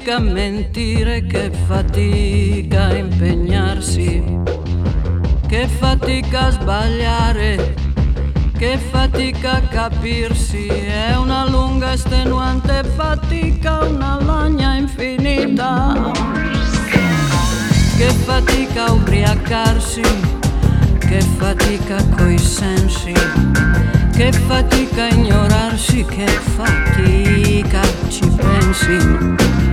fatica a mentire, che fatica a impegnarsi, che fatica a sbagliare, che fatica a capirsi. È una lunga estenuante fatica, una lagna infinita. Che fatica a ubriacarsi, che fatica coi sensi, che fatica a ignorarsi, che fatica ci pensi.